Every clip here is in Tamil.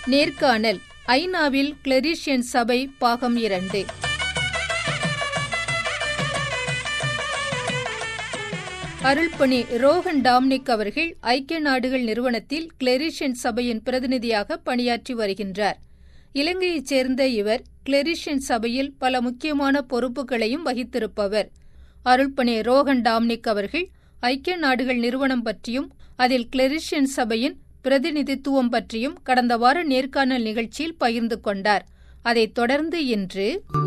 நேர்காணல் ஐநாவில் கிளரிஷியன் சபை பாகம் 2. அருள்பணி ரோஹன் டாம்னிக் அவர்கள் ஐக்கிய நாடுகள் நிறுவனத்தில் கிளரிஷியன் சபையின் பிரதிநிதியாக பணியாற்றி வருகின்றார். இலங்கையைச் சேர்ந்த இவர் கிளரிஷியன் சபையில் பல முக்கியமான பொறுப்புகளையும் வகித்திருப்பவர். அருள்பணி ரோஹன் டாம்னிக் அவர்கள் ஐக்கிய நாடுகள் நிறுவனம் பற்றியும் அதில் கிளரிஷியன் சபையின் பிரதிநிதித்துவம் பற்றியும் கடந்த வார நேர்காணல் நிகழ்ச்சியில் பகிர்ந்து கொண்டார். அதைத் தொடர்ந்து இன்று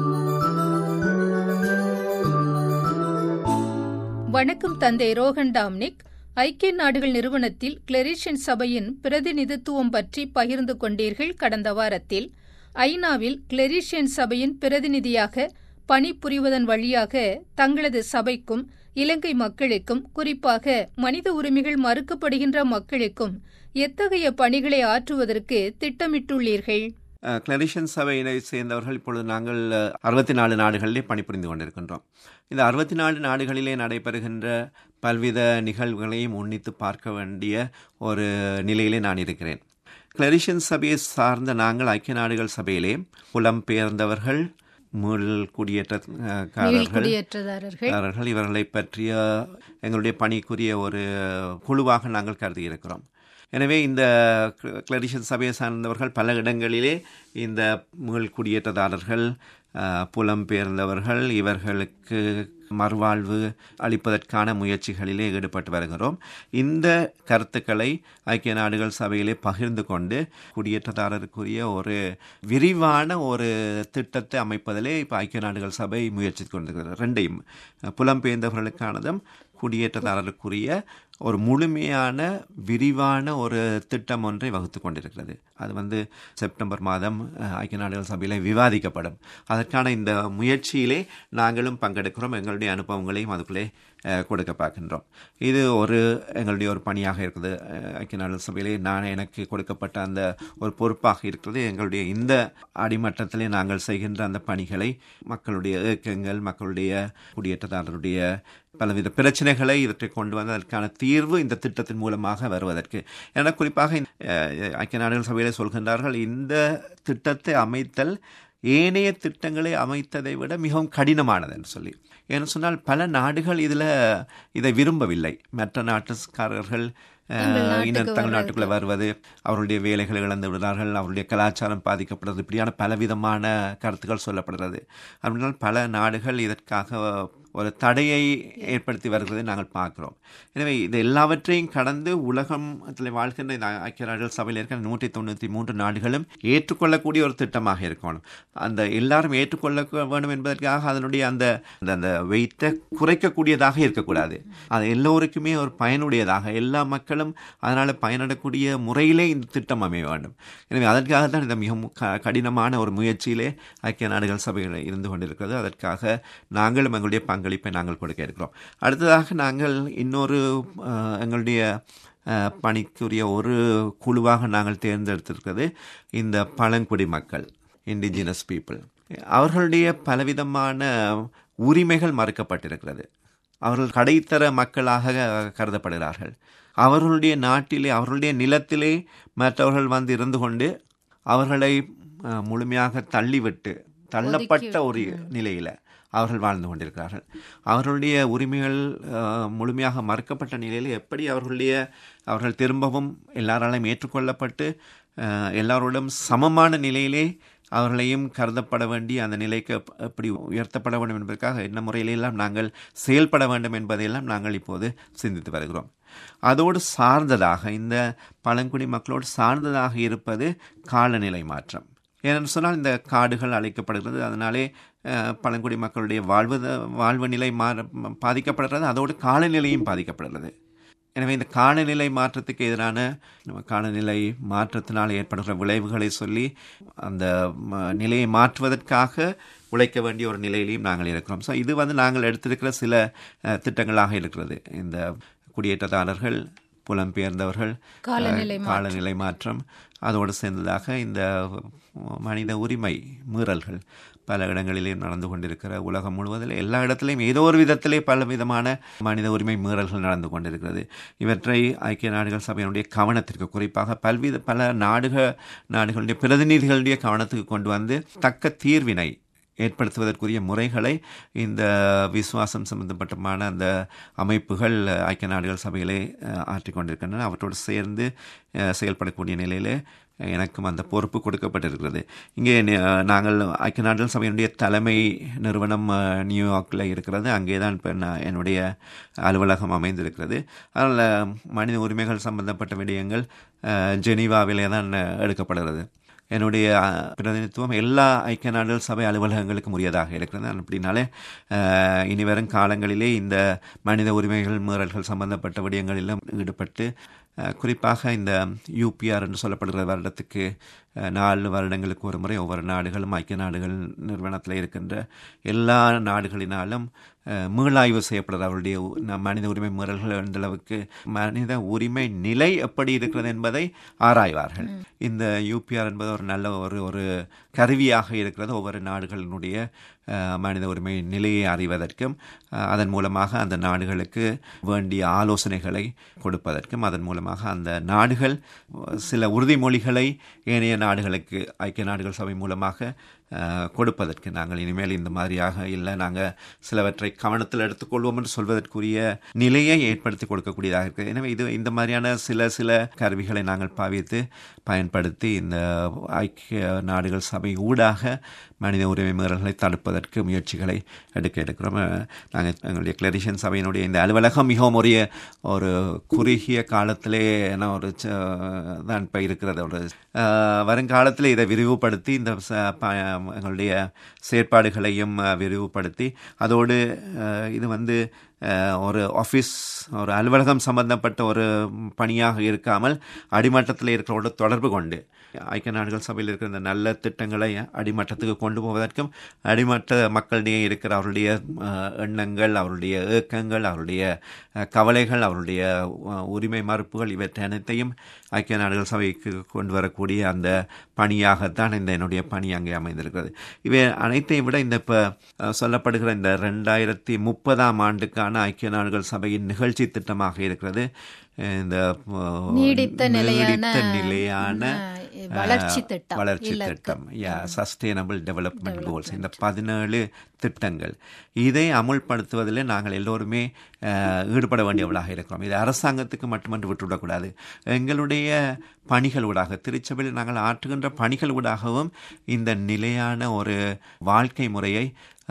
வணக்கம் தந்தை ரோஹன் டாம்னிக். ஐக்கிய நாடுகள் நிறுவனத்தில் கிளரிஷியன் சபையின் பிரதிநிதித்துவம் பற்றி பகிர்ந்து கொண்டீர்கள். கடந்த வாரத்தில் ஐநாவில் கிளரிஷியன் சபையின் பிரதிநிதியாக பணிபுரிவதன் வழியாக தங்களது சபைக்கும் இலங்கை மக்களுக்கும், குறிப்பாக மனித உரிமைகள் மறுக்கப்படுகின்ற மக்களுக்கும் எத்தகைய பணிகளை ஆற்றுவதற்கு திட்டமிட்டுள்ளீர்கள்? கிளரிஷியன் சபையினை சேர்ந்தவர்கள் இப்பொழுது நாங்கள் 64 நாடுகளிலே பணிபுரிந்து கொண்டிருக்கின்றோம். இந்த 64 நாடுகளிலே நடைபெறுகின்ற பல்வித நிகழ்வுகளையும் உன்னித்து பார்க்க வேண்டிய ஒரு நிலையிலே நான் இருக்கிறேன். கிளரிஷியன் சபையை சார்ந்த நாங்கள் ஐக்கிய நாடுகள் சபையிலே புலம்பெயர்ந்தவர்கள், குடியேற்றதாரர்கள் இவர்களை பற்றிய எங்களுடைய பணிக்குரிய ஒரு குழுவாக நாங்கள் கருதியிருக்கிறோம். எனவே இந்த கிளரிஷியன் சபையை சார்ந்தவர்கள் பல இடங்களிலே இந்த குடியேற்றதாரர்கள், புலம்பெயர்ந்தவர்கள் இவர்களுக்கு மறுவாழ்வு அளிப்பதற்கான முயற்சிகளிலே ஈடுபட்டு வருகிறோம். இந்த கருத்துக்களை ஐக்கிய நாடுகள் சபையிலே பகிர்ந்து கொண்டு குடியேற்றதாரருக்குரிய ஒரு விரிவான ஒரு திட்டத்தை அமைப்பதிலே இப்போ ஐக்கிய நாடுகள் சபை முயற்சி கொண்டிருக்கிறது. ரெண்டையும், புலம்பெயர்ந்தவர்களுக்கானதும் குடியேற்றதாரருக்குரிய ஒரு முழுமையான விரிவான ஒரு திட்டம் ஒன்றை வகுத்து கொண்டிருக்கிறது. அது செப்டம்பர் மாதம் ஐக்கிய நாடுகள் சபையில் விவாதிக்கப்படும். அதற்கான இந்த முயற்சியிலே நாங்களும் பங்கெடுக்கிறோம். எங்களுடைய அனுபவங்களையும் அதுக்குள்ளே கொடுக்க பார்க்கின்றோம். இது எங்களுடைய ஒரு பணியாக இருக்குது. ஐக்கிய நாடுகள் சபையிலே எனக்கு கொடுக்கப்பட்ட அந்த ஒரு பொறுப்பாக இருக்கிறது. எங்களுடைய இந்த அடிமட்டத்திலே நாங்கள் செய்கின்ற அந்த பணிகளை மக்களுடைய இயக்கங்கள், மக்களுடைய குடியேற்றதாரருடைய பலவித பிரச்சனைகளை இவற்றை கொண்டு வந்து அதற்கான தீர்வு இந்த திட்டத்தின் மூலமாக வருவதற்கு, என குறிப்பாக ஐக்கிய நாடுகள் சபையிலே சொல்கின்றார்கள், இந்த திட்டத்தை அமைத்தல் ஏனைய திட்டங்களை அமைத்ததை விட மிகவும் கடினமானது என்று சொல்லி. ஏன்னு சொன்னால் பல நாடுகள் இதை விரும்பவில்லை. மற்ற நாட்டுக்காரர்கள் தங்கள் நாட்டுக்குள்ளே வருவது, அவருடைய வேலைகளை இழந்து விடுறார்கள், அவருடைய கலாச்சாரம் பாதிக்கப்படுறது, இப்படியான பலவிதமான கருத்துக்கள் சொல்லப்படுறது. அப்படினால் பல நாடுகள் இதற்காக ஒரு தடையை ஏற்படுத்தி வருவதை நாங்கள் பார்க்கிறோம். எனவே இது எல்லாவற்றையும் கடந்து உலகத்தில் வாழ்கின்ற இந்த ஐக்கிய நாடுகள் சபையில் இருக்கிற 193 நாடுகளும் ஏற்றுக்கொள்ளக்கூடிய ஒரு திட்டமாக இருக்கணும். அந்த எல்லாரும் ஏற்றுக்கொள்ள வேண்டும் என்பதற்காக அதனுடைய அந்த அந்த வெயிட்டை குறைக்கக்கூடியதாக இருக்கக்கூடாது. அது எல்லோருக்குமே ஒரு பயனுடையதாக, எல்லா மக்களும் அதனால் பயனடக்கூடிய முறையிலே இந்த திட்டம் அமைய வேண்டும். எனவே அதற்காக தான் இந்த மிகவும் கடினமான ஒரு முயற்சியிலே ஐக்கிய நாடுகள் சபையில் இருந்து கொண்டிருக்கிறது. அதற்காக நாங்களும் எங்களுடைய பங்களிப்பை நாங்கள் கொடுக்க இருக்கிறோம். அடுத்ததாக நாங்கள் இன்னொரு எங்களுடைய பணிக்குரிய ஒரு குழுவாக நாங்கள் தேர்ந்தெடுத்திருக்கிறது இந்த பழங்குடி மக்கள், இண்டிஜினஸ் பீப்புள். அவர்களுடைய பலவிதமான உரிமைகள் மறுக்கப்பட்டிருக்கிறது. அவர்கள் கடைத்தர மக்களாக கருதப்படுகிறார்கள். அவர்களுடைய நாட்டிலே, அவர்களுடைய நிலத்திலே மற்றவர்கள் இருந்து கொண்டு அவர்களை முழுமையாக தள்ளப்பட்ட ஒரு நிலையில் அவர்கள் வாழ்ந்து கொண்டிருக்கிறார்கள். அவர்களுடைய உரிமைகள் முழுமையாக மறுக்கப்பட்ட நிலையில் எப்படி அவர்கள் திரும்பவும் எல்லாராலும் ஏற்றுக்கொள்ளப்பட்டு எல்லாரோடும் சமமான நிலையிலே அவர்களையும் கருதப்பட வேண்டிய அந்த நிலைக்கு எப்படி உயர்த்தப்பட வேண்டும் என்பதற்காக என்ன முறையிலெல்லாம் நாங்கள் செயல்பட வேண்டும் என்பதையெல்லாம் நாங்கள் இப்போது சிந்தித்து வருகிறோம். அதோடு சார்ந்ததாக, இந்த பழங்குடி மக்களோடு சார்ந்ததாக இருப்பது காலநிலை மாற்றம். ஏனென்று சொன்னால் இந்த காடுகள் அழிக்கப்படுகிறது. அதனாலே பழங்குடி மக்களுடைய வாழ்வு நிலை பாதிக்கப்படுகிறது. அதோடு காலநிலையும் பாதிக்கப்படுகிறது. எனவே இந்த காலநிலை மாற்றத்துக்கு எதிரான, காலநிலை மாற்றத்தினால் ஏற்படுகிற விளைவுகளை சொல்லி அந்த நிலையை மாற்றுவதற்காக உழைக்க வேண்டிய ஒரு நிலையிலையும் நாங்கள் இருக்கிறோம். ஸோ இது நாங்கள் எடுத்திருக்கிற சில திட்டங்களாக இருக்கிறது. இந்த குடியேற்றதாரர்கள், புலம்பெயர்ந்தவர்கள், காலநிலை மாற்றம், அதோடு சேர்ந்ததாக இந்த மனித உரிமை மீறல்கள் பல இடங்களிலேயும் நடந்து கொண்டிருக்கிற உலகம் முழுவதில் எல்லா இடத்திலையும் ஏதோ ஒரு விதத்திலே பல விதமான மனித உரிமை மீறல்கள் நடந்து கொண்டிருக்கிறது. இவற்றை ஐக்கிய நாடுகள் சபையினுடைய கவனத்திற்கு, குறிப்பாக பல நாடுகளுடைய பிரதிநிதிகளுடைய கவனத்துக்கு கொண்டு வந்து தக்க தீர்வினை ஏற்படுத்துவதற்குரிய முறைகளை இந்த விசுவாசம் சம்பந்தப்பட்டமான அந்த அமைப்புகள் ஐக்கிய நாடுகள் சபையிலே ஆற்றிக்கொண்டிருக்கின்றன. அவற்றோடு சேர்ந்து செயல்படக்கூடிய நிலையிலே எனக்கும் அந்த பொறுப்பு கொடுக்கப்பட்டிருக்கிறது. இங்கே நாங்கள் ஐக்கிய நாடுகள் சபையினுடைய தலைமை நிறுவனம் நியூயார்க்கில் இருக்கிறது. அங்கே தான் இப்போ என்னுடைய அலுவலகம் அமைந்திருக்கிறது. அதனால் மனித உரிமைகள் சம்பந்தப்பட்ட விடயங்கள் ஜெனீவாவிலே தான் எடுக்கப்படுகிறது. என்னுடைய பிரதிநிதித்துவம் எல்லா ஐக்கிய நாடுகள் சபை அலுவலகங்களுக்கும் உரியதாக இருக்கிறது. அப்படின்னாலே இனிவரும் காலங்களிலே இந்த மனித உரிமைகள் மீறல்கள் சம்பந்தப்பட்ட விடயங்களிலும் ஈடுபட்டு, குறிப்பாக இந்த UPR என்று சொல்லப்படுகிற வருடத்துக்கு 4 வருடங்களுக்கு ஒரு முறை ஒவ்வொரு நாடுகளும் ஐக்கிய நாடுகள் நிறுவனத்தில் இருக்கின்ற எல்லா நாடுகளினாலும் மீளாய்வு செய்யப்படுறது. அவருடைய மனித உரிமை மீறல்கள் எந்தளவுக்கு, மனித உரிமை நிலை எப்படி இருக்கிறது என்பதை ஆராய்வார்கள். இந்த UPR என்பது ஒரு நல்ல ஒரு கருவியாக இருக்கிறது ஒவ்வொரு நாடுகளினுடைய மனித உரிமை நிலையை அறிவதற்கும், அதன் மூலமாக அந்த நாடுகளுக்கு வேண்டிய ஆலோசனைகளை கொடுப்பதற்கும், அதன் மூலமாக அந்த நாடுகள் சில உறுதிமொழிகளை ஏனைய நாடுகளுக்கு ஐக்கிய நாடுகள் சபை மூலமாக கொடுப்பதற்கு, நாங்கள் இனிமேல் இந்த மாதிரியாக இல்லை, நாங்கள் சிலவற்றை கவனத்தில் எடுத்துக்கொள்வோம் என்று சொல்வதற்குரிய நிலையை ஏற்படுத்தி கொடுக்கக்கூடியதாக இருக்குது. எனவே இந்த மாதிரியான சில கருவிகளை நாங்கள் பாவித்து பயன்படுத்தி இந்த ஐக்கிய நாடுகள் சபை ஊடாக மனித உரிமை மீறல்களை தடுப்பதற்கு முயற்சிகளை எடுக்கிறோம். நாங்கள் எங்களுடைய கிளரிஷியன் சபையினுடைய இந்த அலுவலகம் மிகவும் ஒரு குறுகிய காலத்திலே ஒரு தான் இப்போ இருக்கிறது. ஒரு வருங்காலத்தில் இதை விரிவுபடுத்தி இந்த எங்களுடைய செயற்பாடுகளையும் விரிவுபடுத்தி, அதோடு இது ஒரு ஆஃபீஸ், ஒரு அலுவலகம் சம்பந்தப்பட்ட ஒரு பணியாக இருக்காமல் அடிமட்டத்தில் இருக்கிறோட தொடர்பு கொண்டு ஐக்கிய நாடுகள் சபையில் இருக்கிற இந்த நல்ல திட்டங்களை அடிமட்டத்துக்கு கொண்டு போவதற்கும், அடிமட்ட மக்களிடையே இருக்கிற அவருடைய எண்ணங்கள், அவருடைய ஏக்கங்கள், அவருடைய கவலைகள், அவருடைய உரிமை மறுப்புகள், இவற்றை அனைத்தையும் ஐக்கிய நாடுகள் சபைக்கு கொண்டு வரக்கூடிய அந்த பணியாகத்தான் என்னுடைய பணி அங்கே அமைந்திருக்கிறது. இவை அனைத்தையும் விட இந்த இப்போ சொல்லப்படுகிற இந்த 2030ஆம் ஆண்டுக்கான ஐக்கிய நாடுகள் சபையின் நிகழ்ச்சி திட்டமாக இருக்கிறது இந்த நீடித்த நிலையான வளர்ச்சி திட்டம், சஸ்டைனபிள் டெவலப்மெண்ட் கோல்ஸ். இந்த 17 திட்டங்கள், இதை அமுல்படுத்துவதில் நாங்கள் எல்லோருமே ஈடுபட வேண்டியவர்களாக இருக்கிறோம். இது அரசாங்கத்துக்கு மட்டுமன்று விட்டுவிடக்கூடாது. எங்களுடைய பணிகள் ஊடாக, திருச்சபையில் நாங்கள் ஆற்றுகின்ற பணிகள் ஊடாகவும் இந்த நிலையான ஒரு வாழ்க்கை முறையை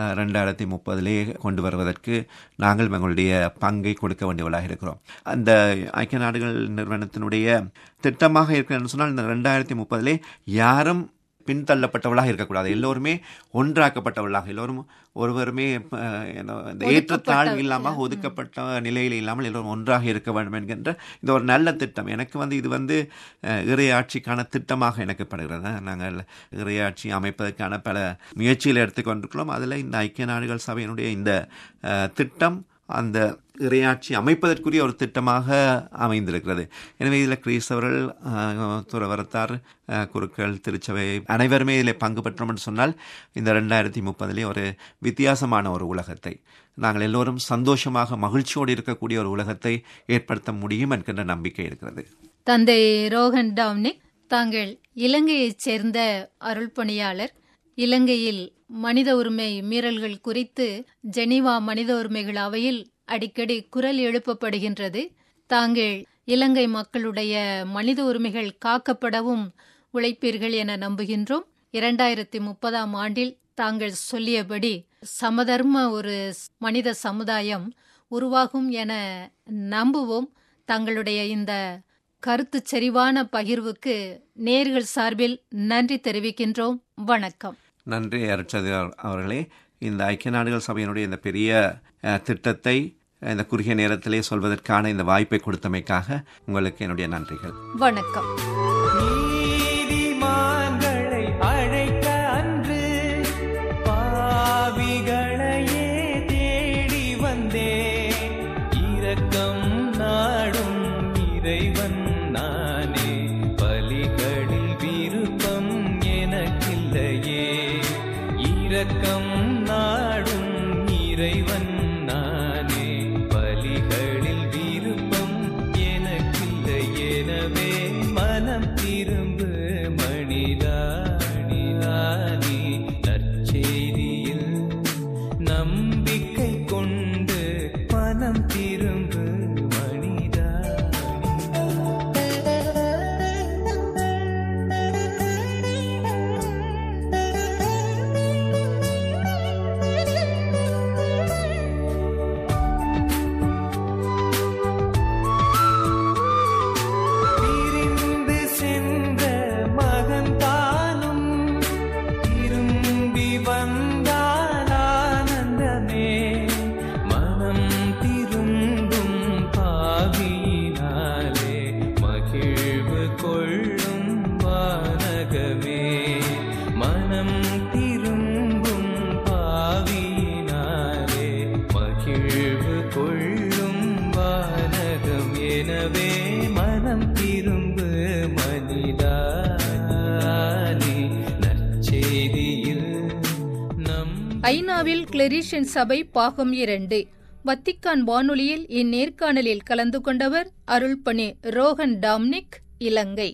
2030 கொண்டு வருவதற்கு நாங்கள் எங்களுடைய பங்கை கொடுக்க வேண்டியவர்களாக இருக்கிறோம். அந்த ஐக்கிய நாடுகள் நிறுவனத்தினுடைய திட்டமாக இருக்கிறன்னு சொன்னால், இந்த 2030 யாரும் பின்தள்ளப்பட்டவர்களாக இருக்கக்கூடாது. எல்லோருமே ஒன்றாக்கப்பட்டவர்களாக, எல்லோரும் ஒருவருமே ஏற்றத்தாழ்வு இல்லாமல், ஒதுக்கப்பட்ட நிலையில் இல்லாமல் எல்லோரும் ஒன்றாக இருக்க வேண்டும் என்கின்ற இந்த ஒரு நல்ல திட்டம். எனக்கு இது இறையாட்சிக்கான திட்டமாக எனக்கு படுகிறது. நாங்கள் இறையாட்சி அமைப்பதற்கான பல முயற்சிகளை எடுத்துக்கொண்டிருக்கிறோம். அதில் இந்த ஐக்கிய நாடுகள் சபையினுடைய இந்த திட்டம் அந்த இறையாட்சி அமைப்பதற்குரிய ஒரு திட்டமாக அமைந்திருக்கிறது. எனவே இதில் கிறிஸ்தவர்கள், துறவரத்தார், குருக்கள், திருச்சபை அனைவருமே இதில் பங்கு பெற்றோம் என்று சொன்னால், இந்த 2030 ஒரு வித்தியாசமான ஒரு உலகத்தை, நாங்கள் எல்லோரும் சந்தோஷமாக மகிழ்ச்சியோடு இருக்கக்கூடிய ஒரு உலகத்தை ஏற்படுத்த முடியும் என்கின்ற நம்பிக்கை இருக்கிறது. தந்தை ரோகன் டாம்னிக், தாங்கள் இலங்கையைச் சேர்ந்த அருள்பணியாளர். இலங்கையில் மனித உரிமை மீறல்கள் குறித்து ஜெனீவா மனித உரிமைகள் அவையில் அடிக்கடி குரல் எழுப்பப்படுகின்றது. தாங்கள் இலங்கை மக்களுடைய மனித உரிமைகள் காக்கப்படவும் உழைப்பீர்கள் என நம்புகின்றோம். 2030ஆம் ஆண்டில் தாங்கள் சொல்லியபடி சமதர்ம ஒரு மனித சமுதாயம் உருவாகும் என நம்புவோம். தங்களுடைய இந்த கருத்து செறிவான பகிர்வுக்கு நேயர்கள் சார்பில் நன்றி தெரிவிக்கின்றோம். வணக்கம். நன்றி அருட்சதி அவர்களே. இந்த ஐக்கிய நாடுகள் சபையினுடைய இந்த பெரிய திட்டத்தை இந்த குறுகிய நேரத்திலே சொல்வதற்கான இந்த வாய்ப்பை கொடுத்தமைக்காக உங்களுக்கு என்னுடைய நன்றிகள். வணக்கம். நீதிமான்களை அழைக்க அன்று பாவிகளையே தேடி வந்தே, இரக்கம் நாடும் இறைவன் நானே, பலிகளில் விருப்பம் எனக்கில்லையே. இரக்கம் நாடும் இறைவன் நானே, பலிகளில் விருப்பம் எனக்கில்லை. எனவே மனம் திரும்பு மனிதா, நீ நற்செய்தியில் நம்பிக்கை கொண்டு மனம் திரும்பு மனிதா. பிரிந்து சென்ற மகன் தானும் திரும்பி வந்தால் ஆனந்தமே. மனம் திரும்பும் பாவியினாலே மகிழ்வு கொள்ளும் வானகமே. மனம் திரும்பும் பாவியினாலே மகிழ்வு கொள்ளும் வானகம். எனவே மனம் திரும்பு மனிதா, நீ நற்செய்தியில் ஐநாவில் கிளரிஷியன் சபை பாகம் 2. வத்திக்கான் வானொலியில் இந்நேர்காணலில் கலந்து கொண்டவர் அருள்பணி ரோகன் டாம்னிக், இலங்கை.